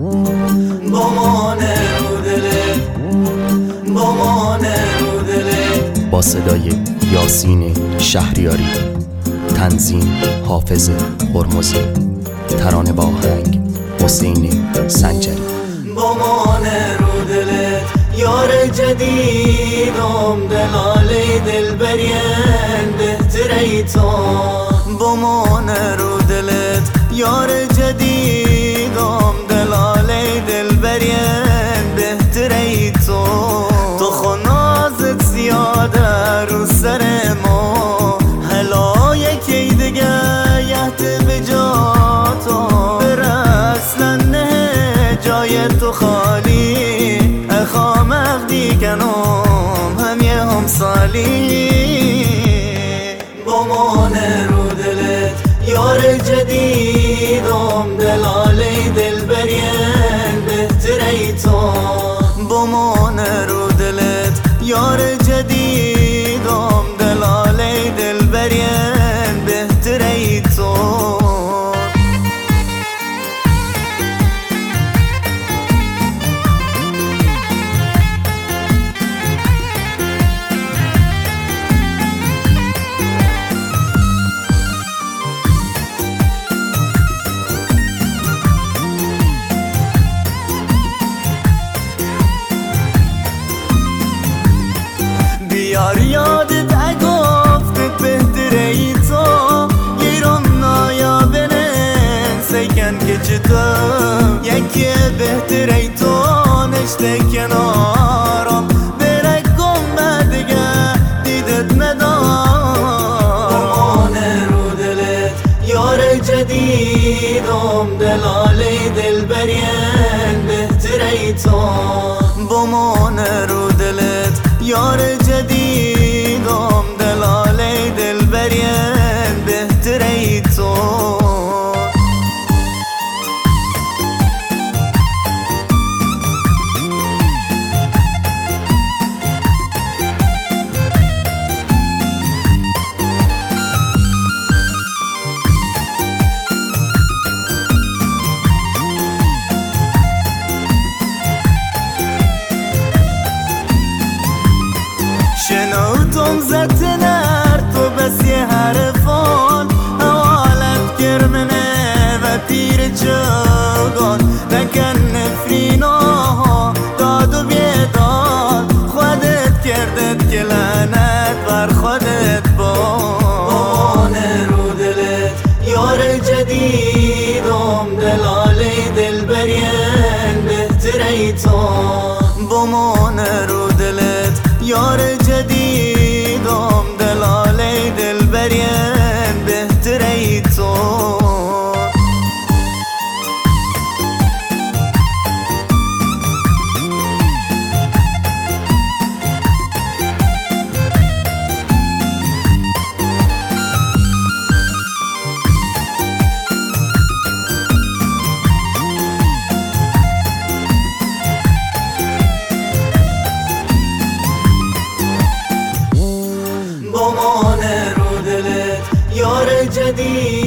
بمانه رو دلت، بمانه رو دلت. با صدای یاسین شهریاری، تنظیم حافظ هرمزی، ترانه با آهنگ حسین سنجری. بمانه رو دلت یار جدیدم، دلاله دلبرین بهتره تو. بمانه رو دلت یار جدیدم، دلاله دلبرین بهتره تو. تو خنازت زیاده رو سر ما، هلا یکی دیگه یهت به جا تو. برسلن نه جای تو خالی، اخوام اخدی کنم هم یه هم سالی. بمانه رو دلت یار جدیدم، دلاله دلبرین بهتره تو. بمانه رو دلت یار جدیدم، دلاله دلبرین بهتره تو. بیار یادت اگفتت بهتره ای تو، گیرم نایابنه سیکن که چطور یکی بهتره ای تو. نشته کنارم برکم دیگه دیدت ندار. بمانه رو دلت یار جدیدم، دلاله دلبرین بهتره ای تو. بمانه رو دلت یار جدیدم، دلاله دلبرین بهتره ای تو. شنوتم زت نر تو بس یه حرفان، حوالت کرمنه و پیر چگان. نکن نفریناها داد و بیداد، خودت کردت که لعنت بر خودت باد. بمانه رو دلت یار جدیدم، دلاله دلبرین بهتره ای تو. بمانه رو دلت یار جدیدم، دلاله دلبرین بهتره ای تو. بمانه رو دلت یار جدید